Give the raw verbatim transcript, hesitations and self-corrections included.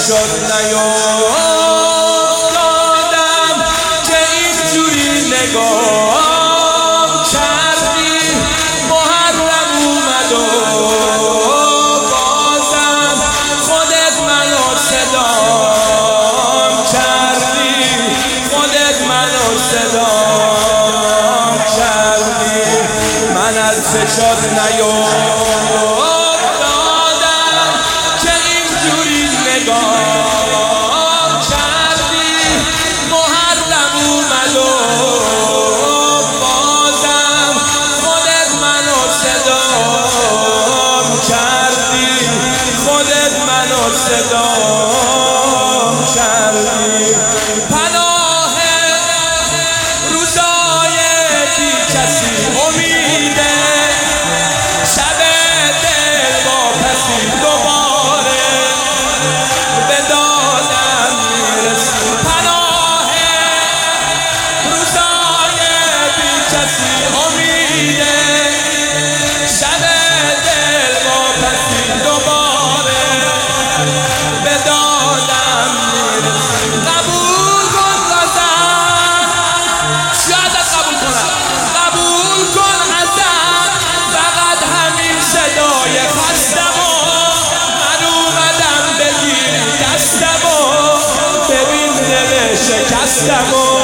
شد نیفتادم که اینجوری نگاه کردی. محرم اومد و بازم خودت منو صدام کردی، خودت منو صدام کردی. من از فشاد نیفتادم که اینجوری نگاه کردی. محرم اومد و بازم خودت منو صدام کردی، خودت منو صدام کردی. پناه روزای بی کسی امیده، شب دل واپسی دوباره به دادم میرسی. پناه روزای بی کسی امیده، شب دل واپسی دوباره به دادم میرسی. قبول کن ازم، شاید قبول کنم، قبول کن ازم فقط همین صدای خستم و من اومدم بگیری دستم و ببین دل شکستم و